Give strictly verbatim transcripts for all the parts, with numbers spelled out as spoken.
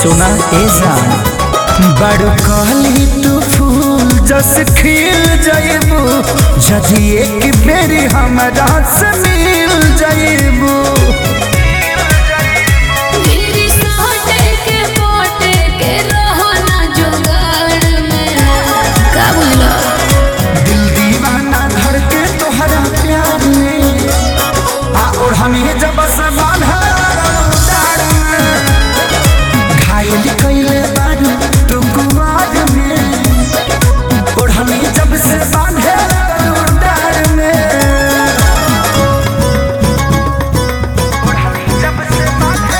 सुना ए जान बड़ कहली तू फूल जस खिल जाइबू जदि एक बेरी हमरा से मिल जाइबू। हमें जब सवाल घायल कैले बारू तू कुमार में और हमें जब से बांधे डार में और हमें जब से बांधे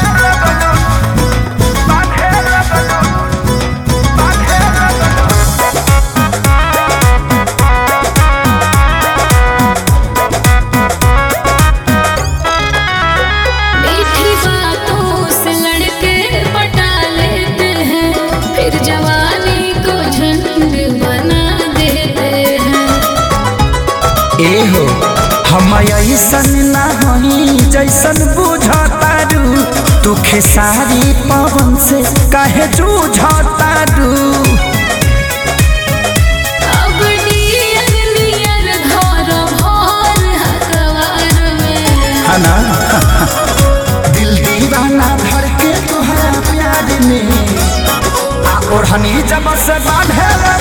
ए हो हम ऐसन ना होई जैसन बुझतारू तू खेसारी पवन से काहे जूझतारू। हना दिल दीवाना धड़के तुहरा प्यार में और हनी जब से बांधे